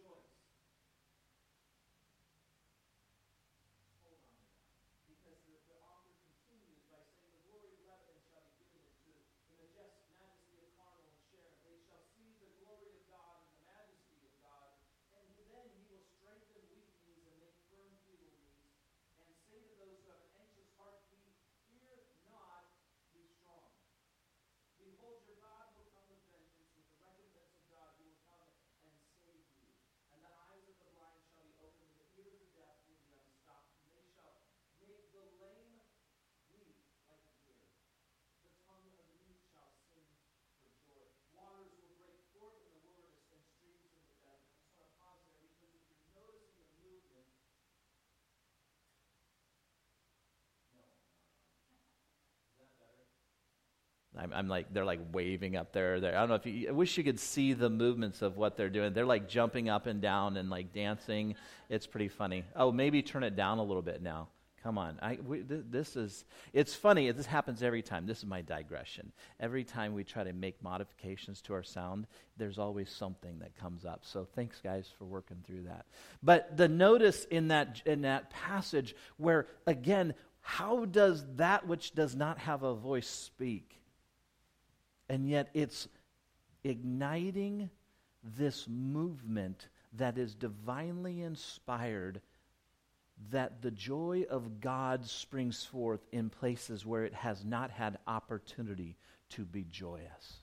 I'm like, they're like waving up there. I don't know if I wish you could see the movements of what they're doing. They're like jumping up and down and like dancing. It's pretty funny. Oh, maybe turn it down a little bit now. Come on. It's funny. This happens every time. This is my digression. Every time we try to make modifications to our sound, there's always something that comes up. So thanks, guys, for working through that. But the notice in that passage where, again, how does that which does not have a voice speak? And yet it's igniting this movement that is divinely inspired, that the joy of God springs forth in places where it has not had opportunity to be joyous.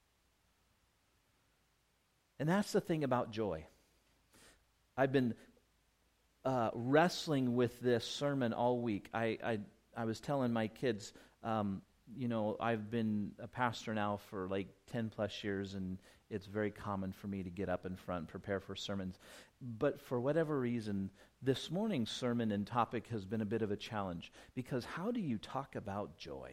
And that's the thing about joy. I've been wrestling with this sermon all week. I was telling my kids, I've been a pastor now for like 10 plus years, and it's very common for me to get up in front and prepare for sermons. But for whatever reason, this morning's sermon and topic has been a bit of a challenge, because how do you talk about joy?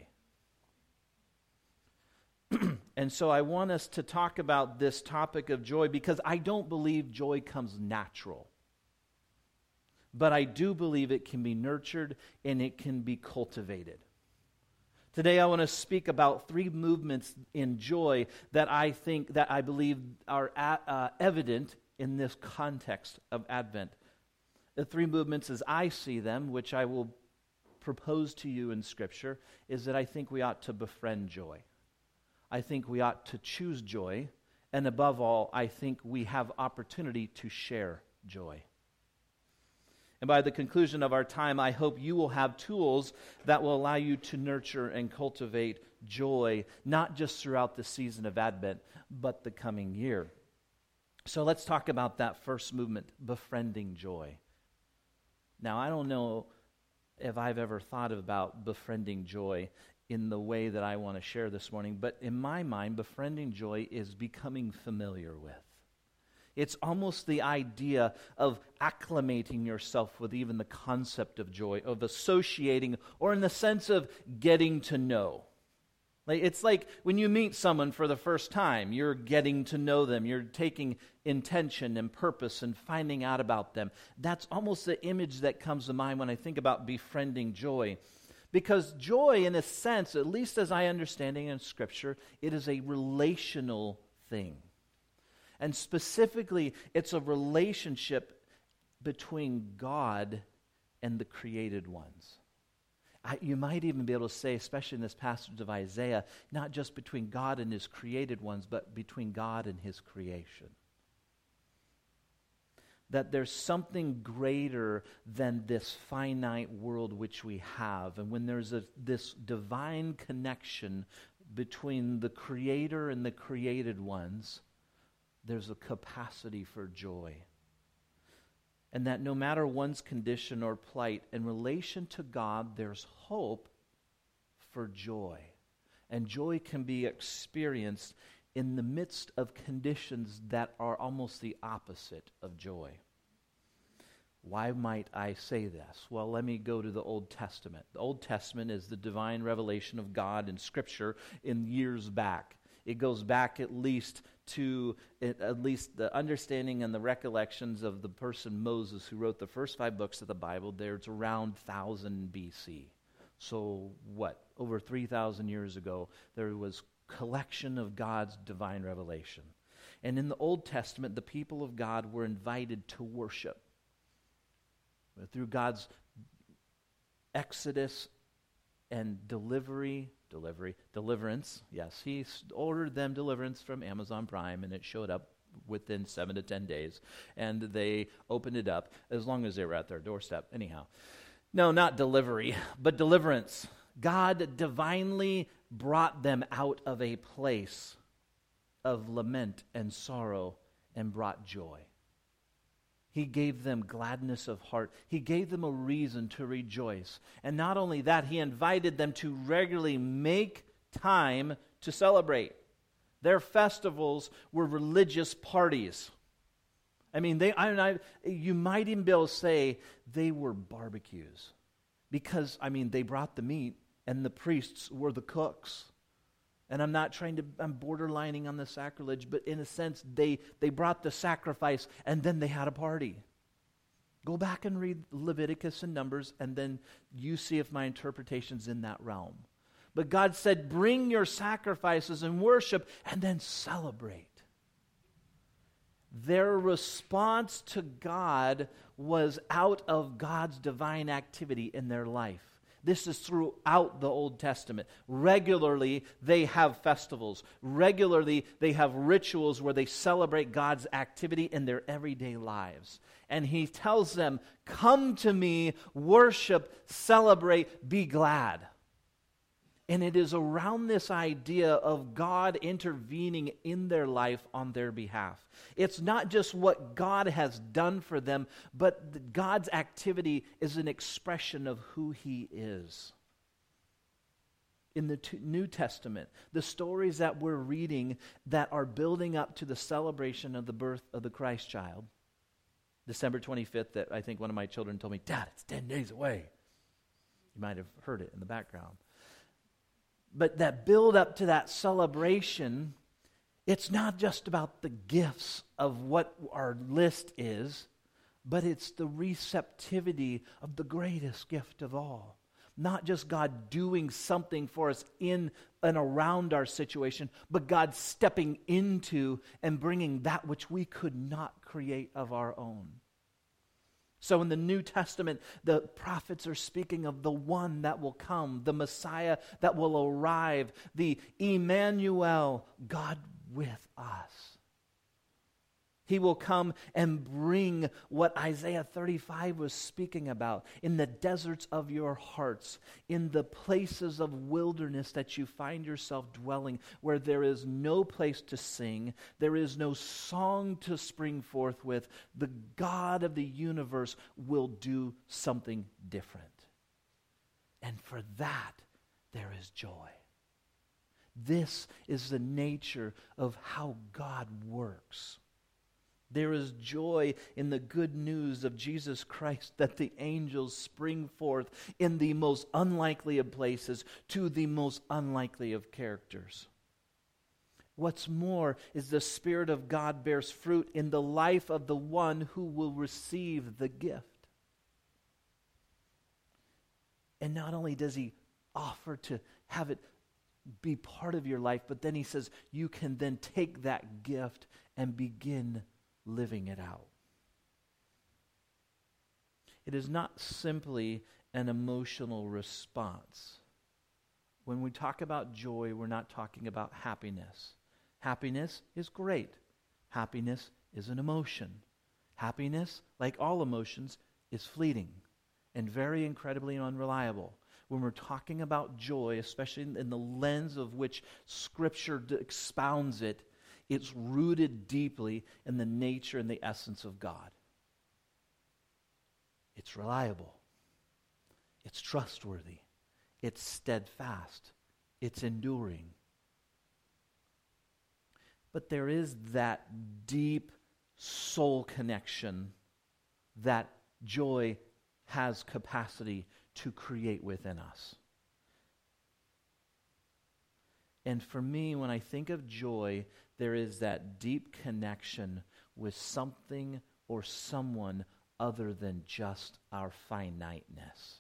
And so I want us to talk about this topic of joy, because I don't believe joy comes natural. But I do believe it can be nurtured and it can be cultivated. Today I want to speak about 3 movements in joy that I believe are evident in this context of Advent. The 3 movements as I see them, which I will propose to you in Scripture, is that I think we ought to befriend joy. I think we ought to choose joy, and above all, I think we have opportunity to share joy. And by the conclusion of our time, I hope you will have tools that will allow you to nurture and cultivate joy, not just throughout the season of Advent, but the coming year. So let's talk about that first movement, befriending joy. Now, I don't know if I've ever thought about befriending joy in the way that I want to share this morning, but in my mind, befriending joy is becoming familiar with. It's almost the idea of acclimating yourself with even the concept of joy, of associating, or in the sense of getting to know. It's like when you meet someone for the first time, you're getting to know them. You're taking intention and purpose and finding out about them. That's almost the image that comes to mind when I think about befriending joy. Because joy, in a sense, at least as I understand it in Scripture, it is a relational thing. And specifically, it's a relationship between God and the created ones. You might even be able to say, especially in this passage of Isaiah, not just between God and His created ones, but between God and His creation. That there's something greater than this finite world which we have. And when there's this divine connection between the Creator and the created ones, there's a capacity for joy. And that no matter one's condition or plight, in relation to God, there's hope for joy. And joy can be experienced in the midst of conditions that are almost the opposite of joy. Why might I say this? Well, let me go to the Old Testament. The Old Testament is the divine revelation of God in Scripture in years back. It goes back at least the understanding and the recollections of the person Moses, who wrote the first 5 books of the Bible. It's around 1000 BC. So over 3,000 years ago, there was collection of God's divine revelation. And in the Old Testament, the people of God were invited to worship. Through God's exodus and deliverance. Yes, he ordered them deliverance from Amazon Prime, and it showed up within 7 to 10 days. And they opened it up as long as they were at their doorstep. Anyhow, no, not delivery, but deliverance. God divinely brought them out of a place of lament and sorrow and brought joy. He gave them gladness of heart. He gave them a reason to rejoice. And not only that, he invited them to regularly make time to celebrate. Their festivals were religious parties. I mean, you might even be able to say they were barbecues. Because, they brought the meat and the priests were the cooks. And I'm borderlining on the sacrilege, but in a sense, they brought the sacrifice and then they had a party. Go back and read Leviticus and Numbers, and then you see if my interpretation's in that realm. But God said, bring your sacrifices and worship, and then celebrate. Their response to God was out of God's divine activity in their life. This is throughout the Old Testament. Regularly, they have festivals. Regularly, they have rituals where they celebrate God's activity in their everyday lives. And he tells them, come to me, worship, celebrate, be glad. And it is around this idea of God intervening in their life on their behalf. It's not just what God has done for them, but God's activity is an expression of who he is. In the New Testament, the stories that we're reading that are building up to the celebration of the birth of the Christ child, December 25th, that I think one of my children told me, Dad, it's 10 days away. You might have heard it in the background. But that build up to that celebration, it's not just about the gifts of what our list is, but it's the receptivity of the greatest gift of all. Not just God doing something for us in and around our situation, but God stepping into and bringing that which we could not create of our own. So in the New Testament, the prophets are speaking of the one that will come, the Messiah that will arrive, the Emmanuel, God with us. He will come and bring what Isaiah 35 was speaking about in the deserts of your hearts, in the places of wilderness that you find yourself dwelling, where there is no place to sing, there is no song to spring forth with. The God of the universe will do something different. And for that, there is joy. This is the nature of how God works. There is joy in the good news of Jesus Christ that the angels spring forth in the most unlikely of places to the most unlikely of characters. What's more is the Spirit of God bears fruit in the life of the one who will receive the gift. And not only does he offer to have it be part of your life, but then he says you can then take that gift and begin living it out. It is not simply an emotional response. When we talk about joy, we're not talking about happiness. Happiness is great. Happiness is an emotion. Happiness, like all emotions, is fleeting and very incredibly unreliable. When we're talking about joy, especially in the lens of which Scripture expounds it, it's rooted deeply in the nature and the essence of God. It's reliable. It's trustworthy. It's steadfast. It's enduring. But there is that deep soul connection that joy has capacity to create within us. And for me, when I think of joy, there is that deep connection with something or someone other than just our finiteness.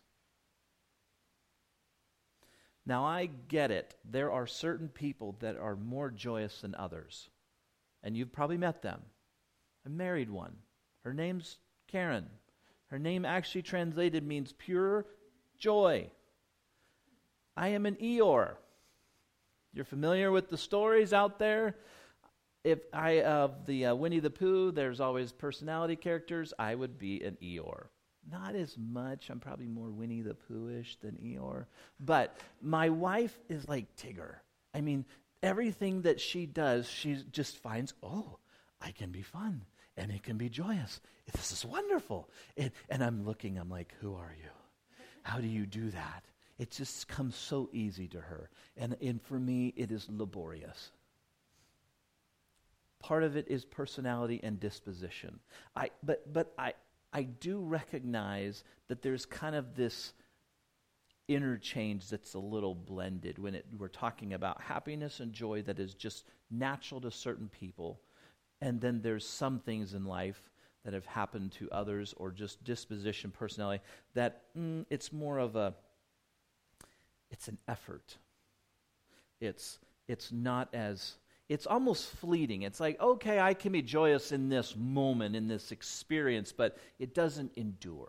Now, I get it. There are certain people that are more joyous than others. and you've probably met them. I married one. Her name's Karen. Her name actually translated means pure joy. I am an Eeyore. You're familiar with the stories out there? If I of the Winnie the Pooh, there's always personality characters. I would be an Eeyore. Not as much. I'm probably more Winnie the Pooh-ish than Eeyore. But my wife is like Tigger. I mean, everything that she does, she just finds, oh, I can be fun, and it can be joyous. This is wonderful. And I'm looking, I'm like, who are you? How do you do that? It just comes so easy to her. And for me, it is laborious. Part of it is personality and disposition. But I do recognize that there's kind of this interchange that's a little blended when we're talking about happiness and joy that is just natural to certain people, and then there's some things in life that have happened to others, or just disposition, personality, that it's more of it's an effort. It's not as, it's almost fleeting. It's like, okay, I can be joyous in this moment, in this experience, but it doesn't endure.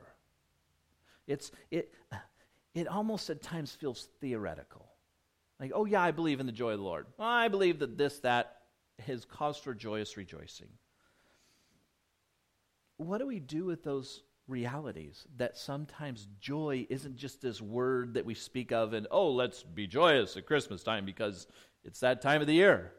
It almost at times feels theoretical. Like, oh yeah, I believe in the joy of the Lord. Well, I believe that that has cause for joyous rejoicing. What do we do with those realities? That sometimes joy isn't just this word that we speak of and, oh, let's be joyous at Christmas time because it's that time of the year.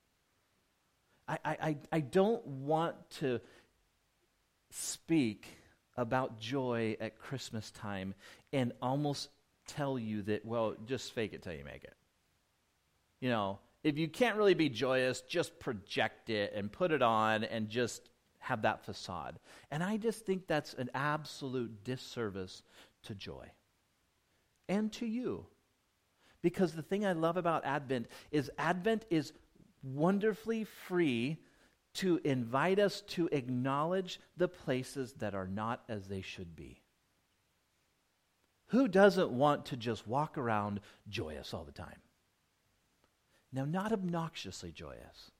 I don't want to speak about joy at Christmas time and almost tell you that, well, just fake it till you make it. You know, if you can't really be joyous, just project it and put it on and just have that facade. And I just think that's an absolute disservice to joy and to you. Because the thing I love about Advent is wonderfully free to invite us to acknowledge the places that are not as they should be. Who doesn't want to just walk around joyous all the time? Now, not obnoxiously joyous,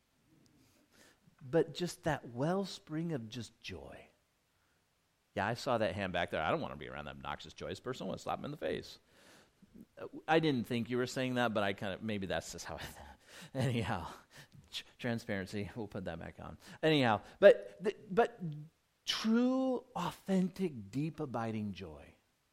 but just that wellspring of just joy. Yeah, I saw that hand back there. I don't want to be around that obnoxious, joyous person. I want to slap him in the face. I didn't think you were saying that, but I kind of, maybe that's just how I thought. Anyhow, transparency, we'll put that back on. Anyhow, but true, authentic, deep, abiding joy.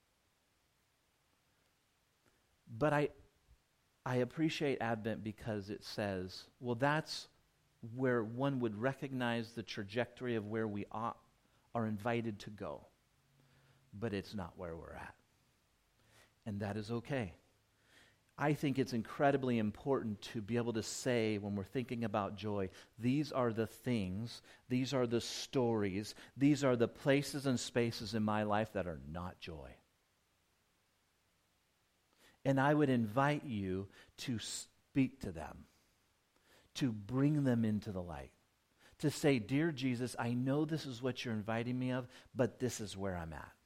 But I appreciate Advent because it says, well, that's where one would recognize the trajectory of where we are invited to go. But it's not where we're at. And that is okay. I think it's incredibly important to be able to say, when we're thinking about joy, these are the things, these are the stories, these are the places and spaces in my life that are not joy. And I would invite you to speak to them, to bring them into the light, to say, dear Jesus, I know this is what you're inviting me of, but this is where I'm at.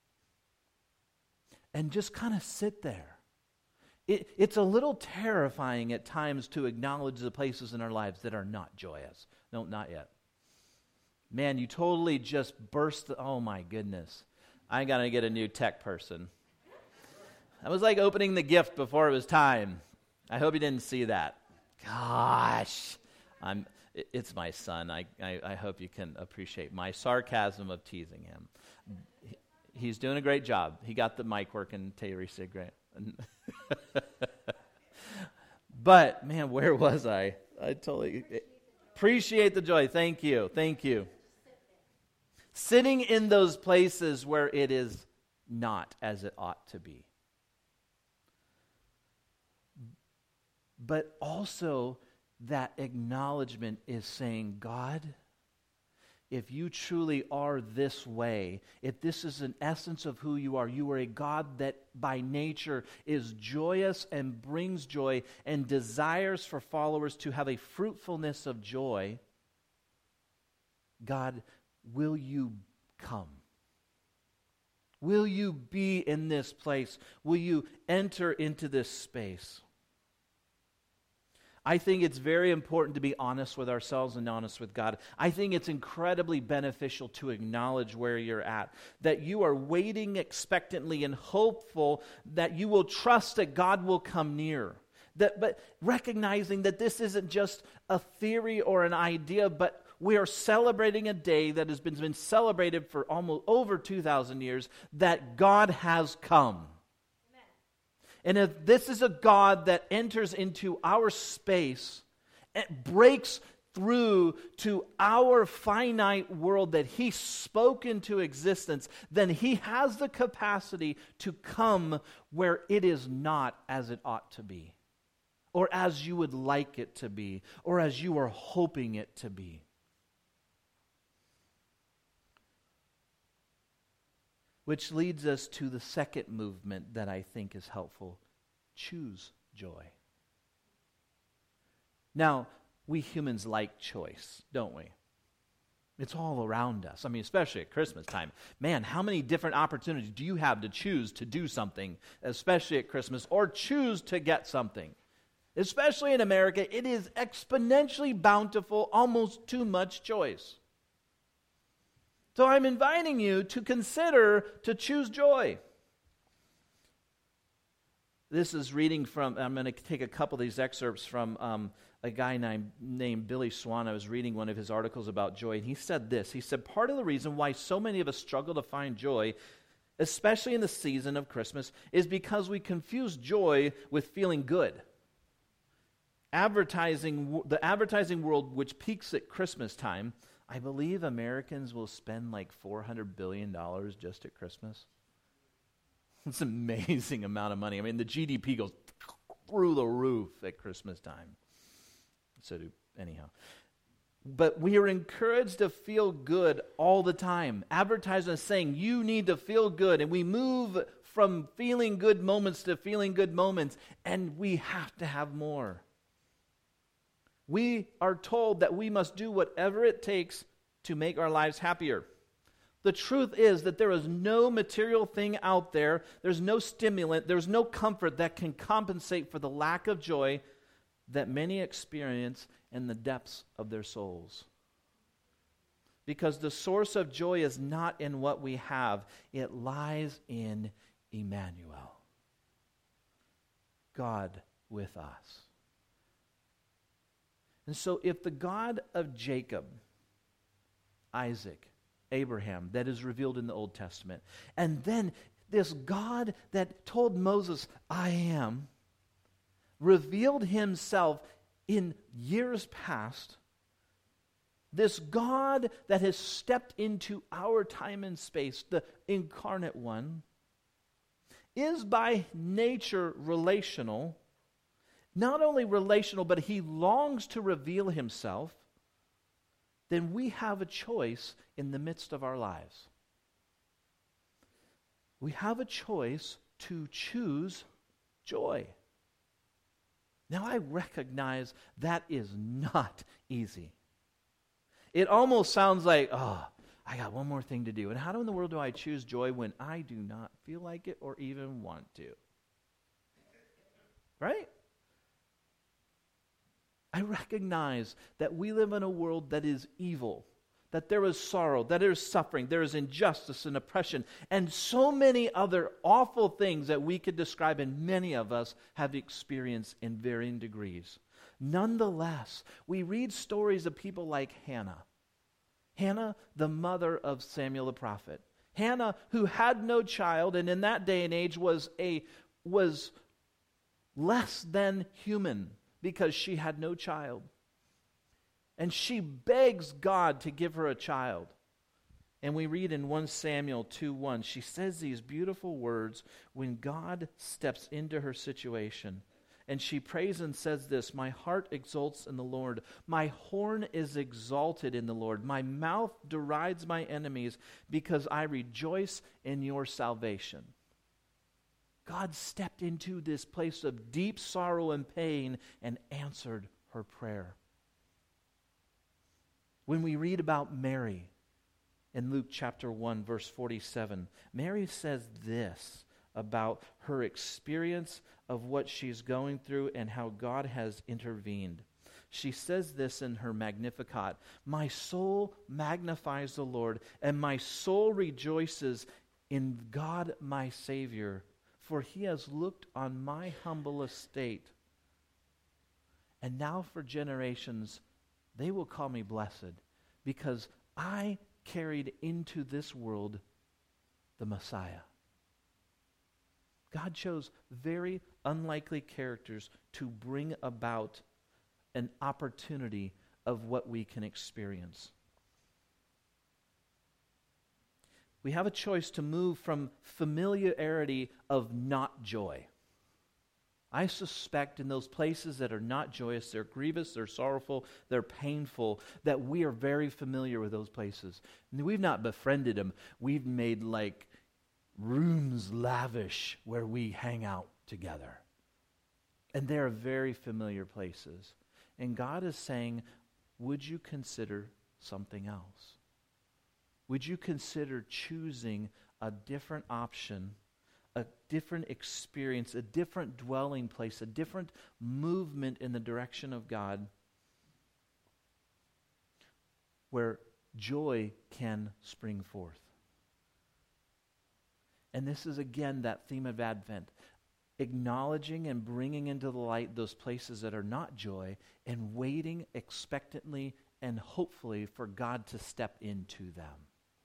And just kind of sit there. It's a little terrifying at times to acknowledge the places in our lives that are not joyous. No, not yet. Man, you totally just burst oh my goodness. I got to get a new tech person. That was like opening the gift before it was time. I hope you didn't see that. Gosh. It's my son. I hope you can appreciate my sarcasm of teasing him. He's doing a great job. He got the mic working, Terry said, great. But, man, where was I? I totally appreciate the joy. Thank you. Thank you. Sitting in those places where it is not as it ought to be. But also that acknowledgement is saying, God, if you truly are this way, if this is an essence of who you are a God that by nature is joyous and brings joy and desires for followers to have a fruitfulness of joy, God, will you come? Will you be in this place? Will you enter into this space? I think it's very important to be honest with ourselves and honest with God. I think it's incredibly beneficial to acknowledge where you're at, that you are waiting expectantly and hopeful that you will trust that God will come near. But recognizing that this isn't just a theory or an idea, but we are celebrating a day that has been celebrated for almost over 2,000 years, that God has come. And if this is a God that enters into our space and breaks through to our finite world that He spoke into existence, then He has the capacity to come where it is not as it ought to be, or as you would like it to be, or as you are hoping it to be. Which leads us to the second movement that I think is helpful. Choose joy. Now, we humans like choice, don't we? It's all around us. I mean, especially at Christmas time. Man, how many different opportunities do you have to choose to do something, especially at Christmas, or choose to get something? Especially in America, it is exponentially bountiful, almost too much choice. So I'm inviting you to consider to choose joy. This is reading from, I'm going to take a couple of these excerpts from a guy named Billy Swan. I was reading one of his articles about joy, and he said this. He said, part of the reason why so many of us struggle to find joy, especially in the season of Christmas, is because we confuse joy with feeling good. The advertising world, which peaks at Christmas time, I believe Americans will spend like $400 billion just at Christmas. It's an amazing amount of money. I mean, the GDP goes through the roof at Christmas time. Anyhow. But we are encouraged to feel good all the time. Advertising is saying you need to feel good, and we move from feeling good moments to feeling good moments, and we have to have more. We are told that we must do whatever it takes to make our lives happier. The truth is that there is no material thing out there, there's no stimulant, there's no comfort that can compensate for the lack of joy that many experience in the depths of their souls. Because the source of joy is not in what we have, it lies in Emmanuel, God with us. And so if the God of Jacob, Isaac, Abraham, that is revealed in the Old Testament, and then this God that told Moses, I am, revealed himself in years past, this God that has stepped into our time and space, the incarnate one, is by nature relational. Not only relational, but He longs to reveal Himself, then we have a choice in the midst of our lives. We have a choice to choose joy. Now, I recognize that is not easy. It almost sounds like, oh, I got one more thing to do. And how in the world do I choose joy when I do not feel like it or even want to? Right? I recognize that we live in a world that is evil, that there is sorrow, that there is suffering, there is injustice and oppression, and so many other awful things that we could describe, and many of us have experienced in varying degrees. Nonetheless, we read stories of people like Hannah. Hannah, the mother of Samuel the prophet. Hannah, who had no child, and in that day and age was less than human, because she had no child. And she begs God to give her a child. And we read in 1 Samuel 2:1, she says these beautiful words when God steps into her situation. And she prays and says this, my heart exults in the Lord. My horn is exalted in the Lord. My mouth derides my enemies because I rejoice in your salvation. God stepped into this place of deep sorrow and pain and answered her prayer. When we read about Mary in Luke chapter 1, verse 47, Mary says this about her experience of what she's going through and how God has intervened. She says this in her Magnificat, "My soul magnifies the Lord, and my soul rejoices in God my Savior, for he has looked on my humble estate. And now for generations they will call me blessed, because I carried into this world the Messiah." God chose very unlikely characters to bring about an opportunity of what we can experience. We have a choice to move from familiarity of not joy. I suspect in those places that are not joyous, they're grievous, they're sorrowful, they're painful, that we are very familiar with those places. And we've not befriended them. We've made like rooms lavish where we hang out together. And they're very familiar places. And God is saying, would you consider something else? Would you consider choosing a different option, a different experience, a different dwelling place, a different movement in the direction of God where joy can spring forth? And this is again that theme of Advent, acknowledging and bringing into the light those places that are not joy and waiting expectantly and hopefully for God to step into them.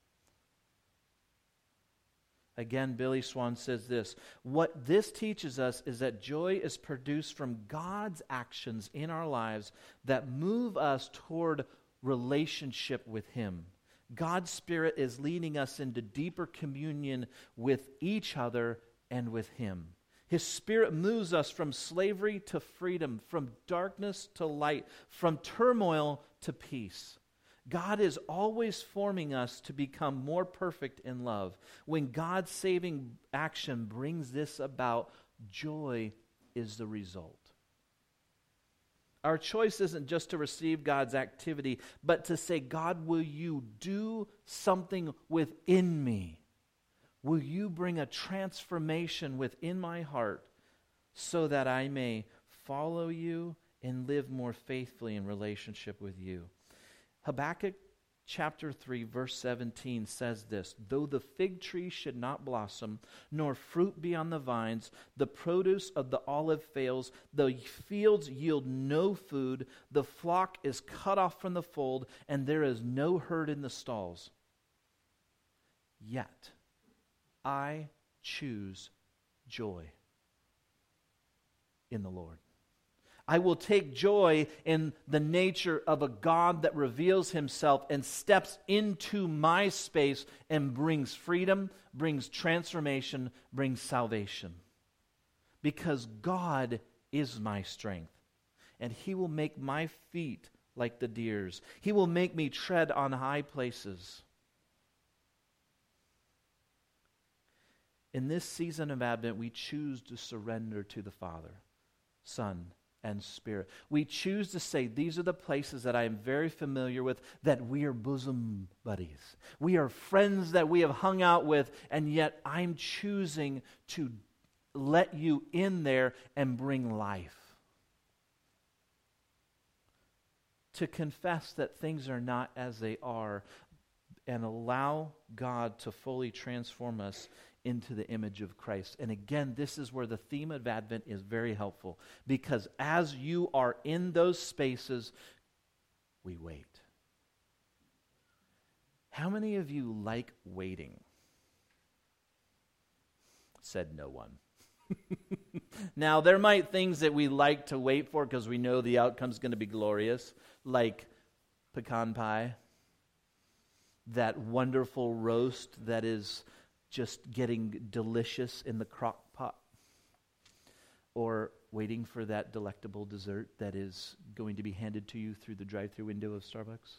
Again, Billy Swan says this, "What this teaches us is that joy is produced from God's actions in our lives that move us toward relationship with Him. God's Spirit is leading us into deeper communion with each other and with Him. His Spirit moves us from slavery to freedom, from darkness to light, from turmoil to peace. God is always forming us to become more perfect in love. When God's saving action brings this about, joy is the result." Our choice isn't just to receive God's activity, but to say, "God, will you do something within me? Will you bring a transformation within my heart so that I may follow you and live more faithfully in relationship with you?" Habakkuk chapter 3, verse 17 says this, "Though the fig tree should not blossom, nor fruit be on the vines, the produce of the olive fails, the fields yield no food, the flock is cut off from the fold, and there is no herd in the stalls. Yet I choose joy in the Lord. I will take joy in the nature of a God that reveals Himself and steps into my space and brings freedom, brings transformation, brings salvation. Because God is my strength, and He will make my feet like the deer's. He will make me tread on high places." In this season of Advent, we choose to surrender to the Father, Son, and Spirit. We choose to say, these are the places that I am very familiar with, that we are bosom buddies. We are friends that we have hung out with, and yet I'm choosing to let you in there and bring life. To confess that things are not as they are and allow God to fully transform us into the image of Christ. And again, this is where the theme of Advent is very helpful, because as you are in those spaces, we wait. How many of you like waiting? Said no one. Now, there might things that we like to wait for because we know the outcome's going to be glorious, like pecan pie, that wonderful roast that is just getting delicious in the crock pot, or waiting for that delectable dessert that is going to be handed to you through the drive-thru window of Starbucks.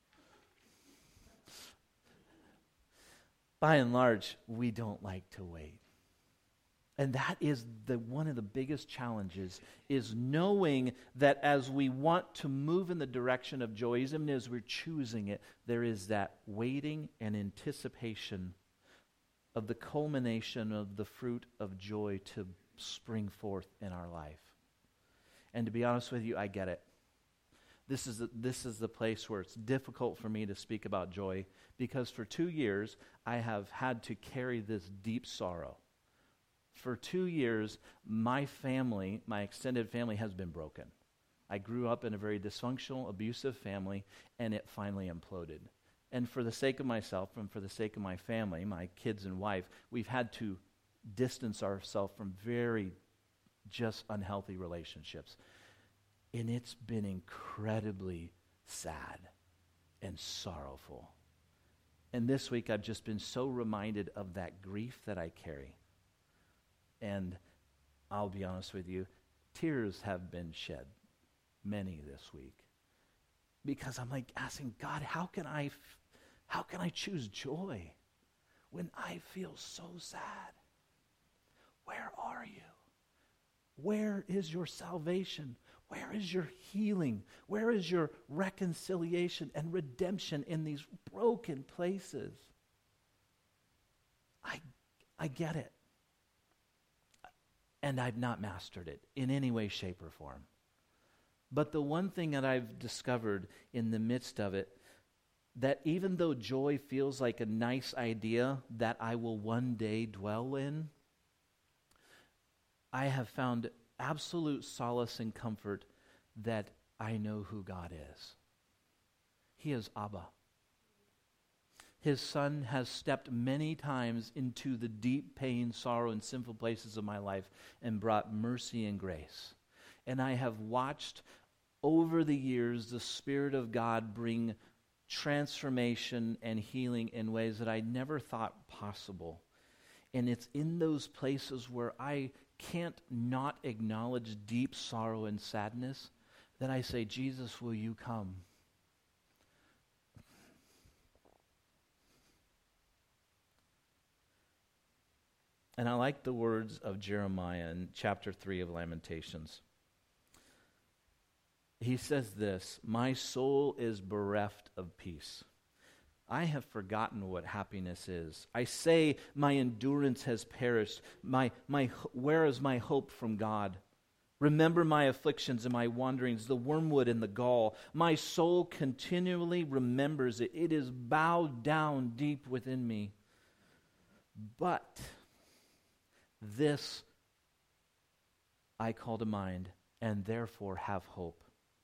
By and large, we don't like to wait. And that is one of the biggest challenges, is knowing that as we want to move in the direction of joy, even as we're choosing it, there is that waiting and anticipation of the culmination of the fruit of joy to spring forth in our life. And to be honest with you, I get it. This is the place where it's difficult for me to speak about joy, because for 2 years I have had to carry this deep sorrow. For 2 years, my family, my extended family, has been broken. I grew up in a very dysfunctional, abusive family, and it finally imploded. And for the sake of myself and for the sake of my family, my kids and wife, we've had to distance ourselves from very just unhealthy relationships. And it's been incredibly sad and sorrowful. And this week I've just been so reminded of that grief that I carry. And I'll be honest with you, tears have been shed, many this week. Because I'm like asking God, how can I choose joy when I feel so sad? Where are you? Where is your salvation? Where is your healing? Where is your reconciliation and redemption in these broken places? I get it. And I've not mastered it in any way, shape, or form. But the one thing that I've discovered in the midst of it, that even though joy feels like a nice idea that I will one day dwell in, I have found absolute solace and comfort that I know who God is. He is Abba. His Son has stepped many times into the deep pain, sorrow, and sinful places of my life and brought mercy and grace. And I have watched over the years the Spirit of God bring transformation and healing in ways that I never thought possible. And it's in those places where I can't not acknowledge deep sorrow and sadness that I say, Jesus, will you come? And I like the words of Jeremiah in chapter 3 of Lamentations. He says this, my soul is bereft of peace. I have forgotten what happiness is. I say my endurance has perished. Where is my hope from God? Remember my afflictions and my wanderings, the wormwood and the gall. My soul continually remembers it. It is bowed down deep within me. But this I call to mind, and therefore have hope.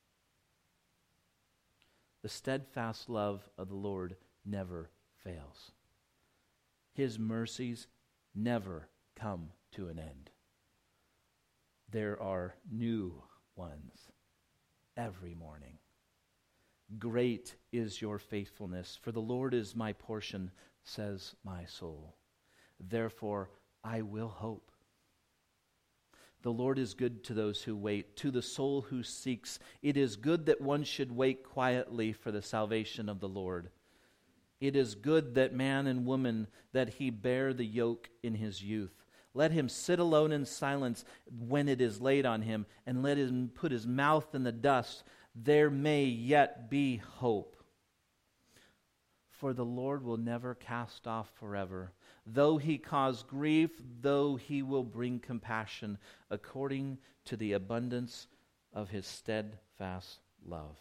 The steadfast love of the Lord never fails. His mercies never come to an end. There are new ones every morning. Great is your faithfulness, for the Lord is my portion, says my soul. Therefore, I will hope. The Lord is good to those who wait, to the soul who seeks. It is good that one should wait quietly for the salvation of the Lord. It is good that man and woman, that he bear the yoke in his youth. Let him sit alone in silence when it is laid on him, and let him put his mouth in the dust. There may yet be hope. For the Lord will never cast off forever. Though he cause grief, though he will bring compassion, according to the abundance of his steadfast love.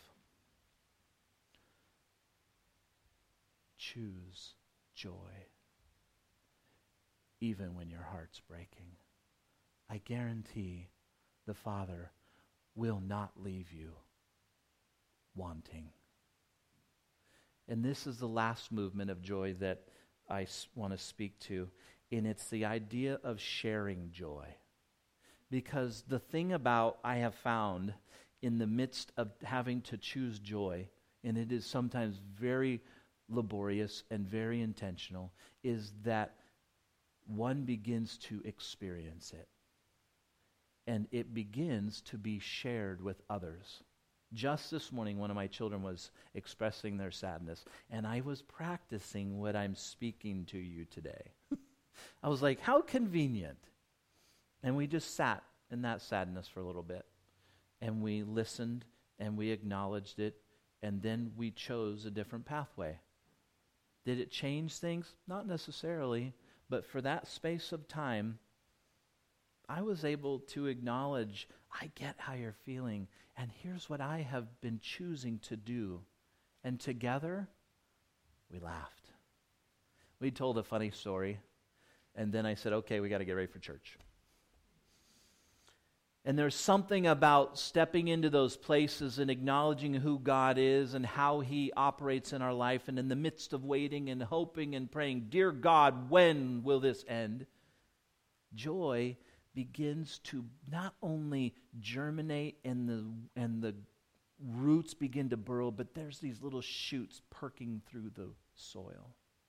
Choose joy, even when your heart's breaking. I guarantee the Father will not leave you wanting. And this is the last movement of joy that I want to speak to, and it's the idea of sharing joy. Because the thing about I have found in the midst of having to choose joy, and it is sometimes very laborious and very intentional, is that one begins to experience it. And it begins to be shared with others. Just this morning, one of my children was expressing their sadness, and I was practicing what I'm speaking to you today. I was like, how convenient. And we just sat in that sadness for a little bit, and we listened, and we acknowledged it, and then we chose a different pathway. Did it change things? Not necessarily, But for that space of time, I was able to acknowledge, I get how you're feeling, and here's what I have been choosing to do. And together, we laughed. We told a funny story, and then I said, okay, we got to get ready for church. And there's something about stepping into those places and acknowledging who God is and how He operates in our life, and in the midst of waiting and hoping and praying, dear God, when will this end? Joy begins to not only germinate and the roots begin to burrow, but there's these little shoots perking through the soil.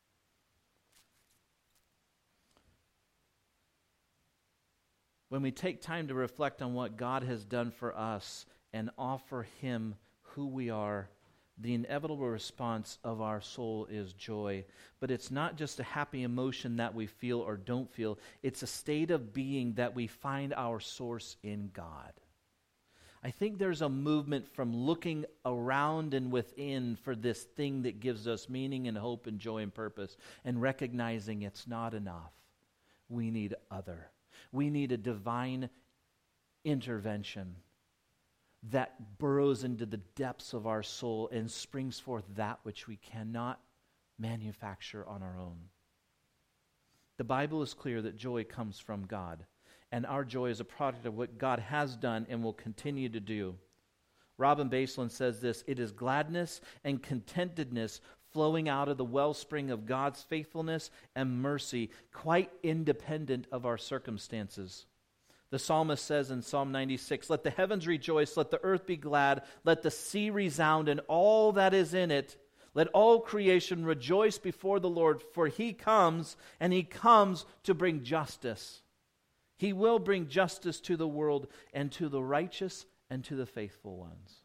When we take time to reflect on what God has done for us and offer Him who we are, the inevitable response of our soul is joy. But it's not just a happy emotion that we feel or don't feel. It's a state of being that we find our source in God. I think there's a movement from looking around and within for this thing that gives us meaning and hope and joy and purpose, and recognizing it's not enough. We need other. We need a divine intervention that burrows into the depths of our soul and springs forth that which we cannot manufacture on our own. The Bible is clear that joy comes from God, and our joy is a product of what God has done and will continue to do. Robin Baseline says this: it is gladness and contentedness flowing out of the wellspring of God's faithfulness and mercy, quite independent of our circumstances. The psalmist says in Psalm 96, let the heavens rejoice, let the earth be glad, let the sea resound and all that is in it. Let all creation rejoice before the Lord, for He comes, and He comes to bring justice. He will bring justice to the world and to the righteous and to the faithful ones.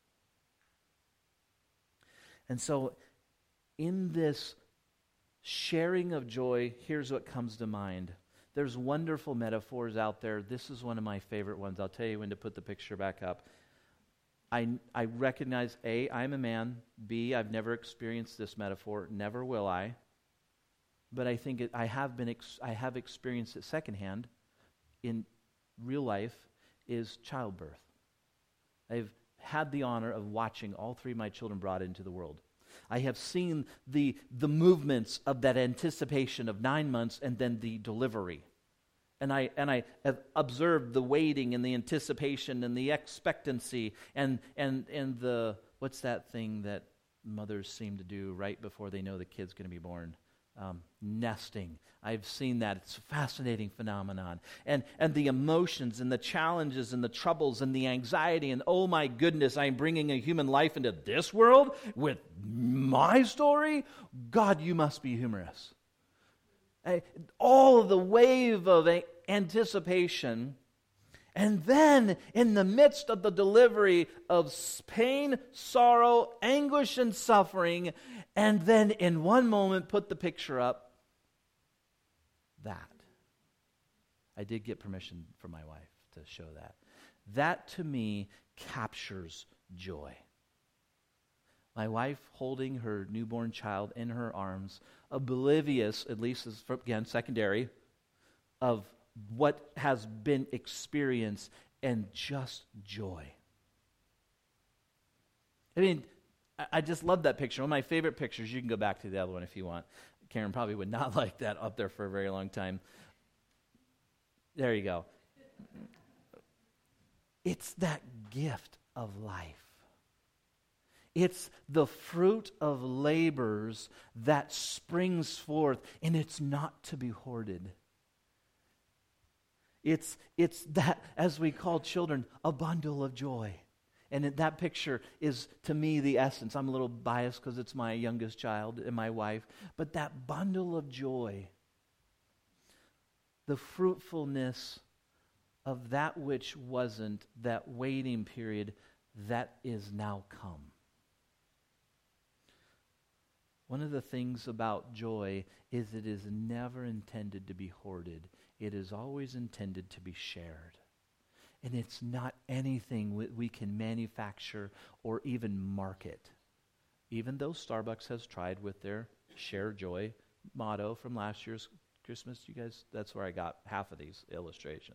And so, in this sharing of joy, here's what comes to mind. There's wonderful metaphors out there. This is one of my favorite ones. I'll tell you when to put the picture back up. I recognize, A, I'm a man. B, I've never experienced this metaphor. Never will I. But I think I have experienced it secondhand in real life, is childbirth. I've had the honor of watching all three of my children brought into the world. I have seen the movements of that anticipation of 9 months and then the delivery. And I have observed the waiting and the anticipation and the expectancy and the, what's that thing that mothers seem to do right before they know the kid's going to be born? Nesting. I've seen that. It's a fascinating phenomenon. And the emotions and the challenges and the troubles and the anxiety and, oh my goodness, I'm bringing a human life into this world with my story? God, you must be humorous. All of the wave of anticipation, and then in the midst of the delivery of pain, sorrow, anguish, and suffering, and then in one moment put the picture up, that. I did get permission from my wife to show that. That to me captures joy. My wife holding her newborn child in her arms, oblivious, at least as again secondary, of what has been experienced, and just joy. I mean, I just love that picture. One of my favorite pictures. You can go back to the other one if you want. Karen probably would not like that up there for a very long time. There you go. It's that gift of life. It's the fruit of labors that springs forth, and it's not to be hoarded. It's that, as we call children, a bundle of joy. And that picture is, to me, the essence. I'm a little biased because it's my youngest child and my wife. But that bundle of joy, the fruitfulness of that which wasn't, that waiting period, that is now come. One of the things about joy is it is never intended to be hoarded. It is always intended to be shared. And it's not anything we can manufacture or even market. Even though Starbucks has tried with their Share Joy motto from last year's Christmas, you guys? That's where I got half of these illustrations.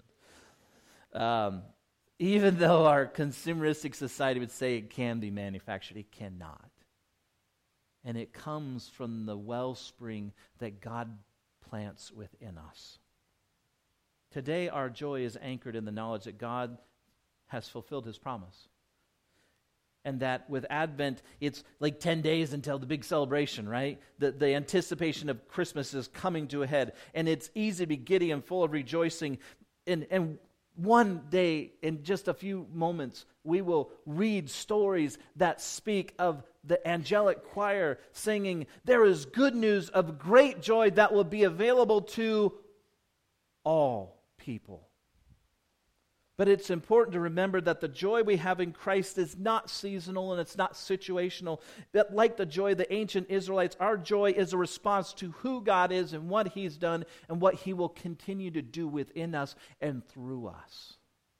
Even though our consumeristic society would say it can be manufactured, it cannot. And it comes from the wellspring that God plants within us. Today, our joy is anchored in the knowledge that God has fulfilled his promise. And that with Advent, it's like 10 days until the big celebration, right? The anticipation of Christmas is coming to a head. And it's easy to be giddy and full of rejoicing. And one day, in just a few moments, we will read stories that speak of the angelic choir singing, "There is good news of great joy that will be available to all people." But it's important to remember that the joy we have in Christ is not seasonal and it's not situational. But like the joy of the ancient Israelites, our joy is a response to who God is and what he's done and what he will continue to do within us and through us.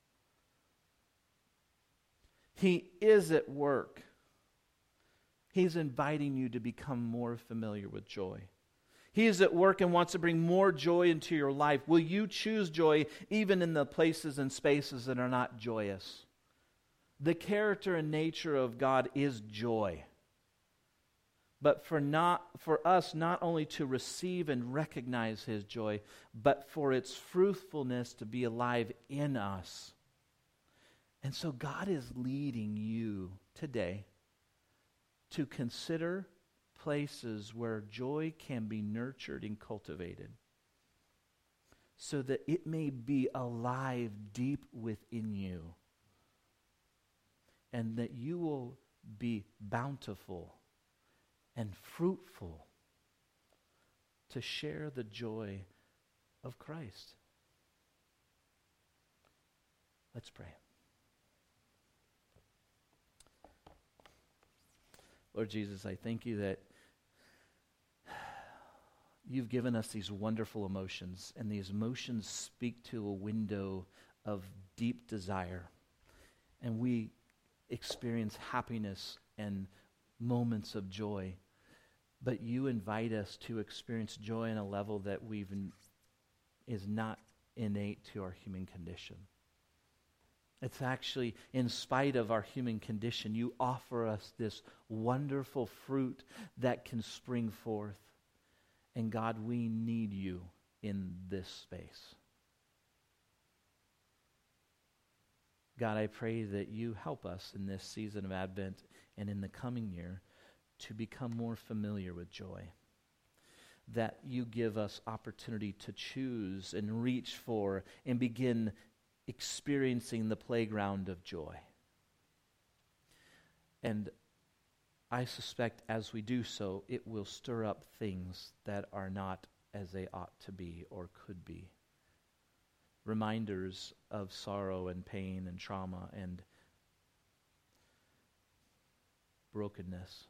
He is at work. He's inviting you to become more familiar with joy. He is at work and wants to bring more joy into your life. Will you choose joy even in the places and spaces that are not joyous? The character and nature of God is joy. But for us not only to receive and recognize his joy, but for its fruitfulness to be alive in us. And so God is leading you today to consider places where joy can be nurtured and cultivated so that it may be alive deep within you and that you will be bountiful and fruitful to share the joy of Christ. Let's pray. Lord Jesus, I thank you that you've given us these wonderful emotions, and these emotions speak to a window of deep desire. And we experience happiness and moments of joy. But you invite us to experience joy on a level that is not innate to our human condition. It's actually, in spite of our human condition, you offer us this wonderful fruit that can spring forth. And God, we need you in this space. God, I pray that you help us in this season of Advent and in the coming year to become more familiar with joy. That you give us opportunity to choose and reach for and begin experiencing the playground of joy. And I suspect as we do so, it will stir up things that are not as they ought to be or could be. Reminders of sorrow and pain and trauma and brokenness.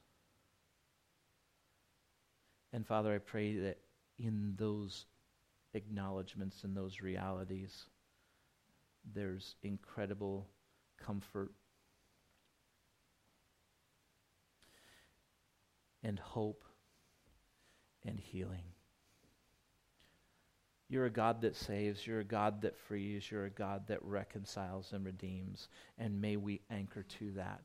And Father, I pray that in those acknowledgments and those realities, there's incredible comfort and hope and healing. You're a God that saves. You're a God that frees. You're a God that reconciles and redeems. And may we anchor to that.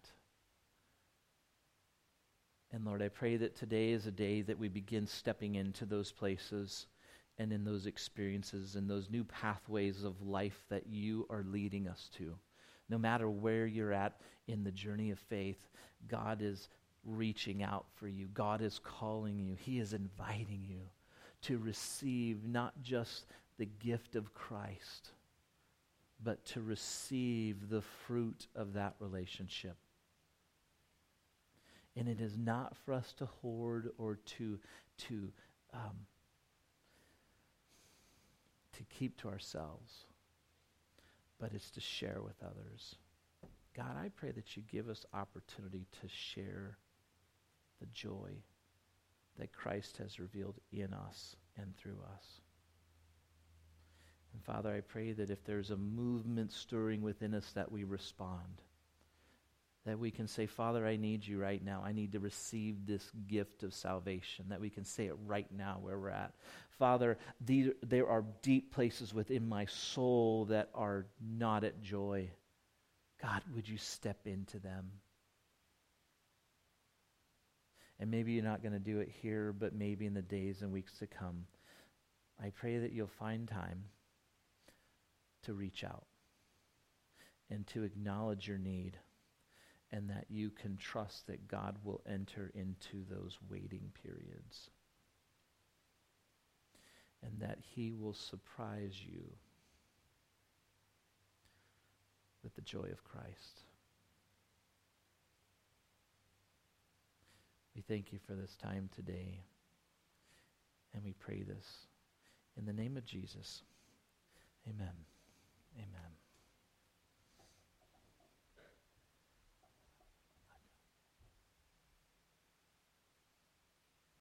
And Lord, I pray that today is a day that we begin stepping into those places and in those experiences and those new pathways of life that you are leading us to. No matter where you're at in the journey of faith, God is reaching out for you. God is calling you. He is inviting you to receive not just the gift of Christ, but to receive the fruit of that relationship. And it is not for us to hoard or to keep to ourselves, but it's to share with others. God, I pray that you give us opportunity to share the joy that Christ has revealed in us and through us. And Father, I pray that if there's a movement stirring within us, that we respond. that we can say, Father, I need you right now. I need to receive this gift of salvation, that we can say it right now where we're at. Father, there are deep places within my soul that are not at joy. God, would you step into them? And maybe you're not going to do it here, but maybe in the days and weeks to come. I pray that you'll find time to reach out and to acknowledge your need, and that you can trust that God will enter into those waiting periods, and that he will surprise you with the joy of Christ. We thank you for this time today, and we pray this in the name of Jesus. Amen.